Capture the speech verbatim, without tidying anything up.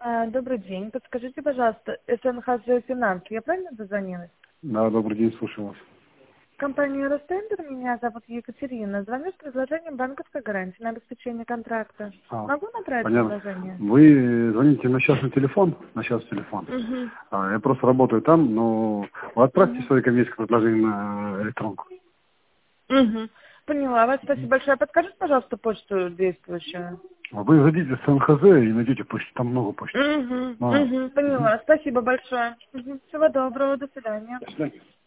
А, Добрый день. Подскажите, пожалуйста, СНХЗ Финанс, я правильно дозвонилась? Да, добрый день, слушаю вас. Компания Ростендер, меня зовут Екатерина. Звоню с предложением банковской гарантии на обеспечение контракта. А, Могу направить понятно. предложение? Вы звоните на частный телефон, на частный телефон. Угу. А, я просто работаю там, но вы отправьте Угу. свои коммерческие предложения на электронку. Угу. Поняла вас. Спасибо большое. Подскажите, пожалуйста, почту действующую. А вы зайдите в СНХЗ и найдете почту, там много почт. Угу. А, Угу. Поняла. Спасибо большое. Угу. Всего доброго. До свидания. до свидания.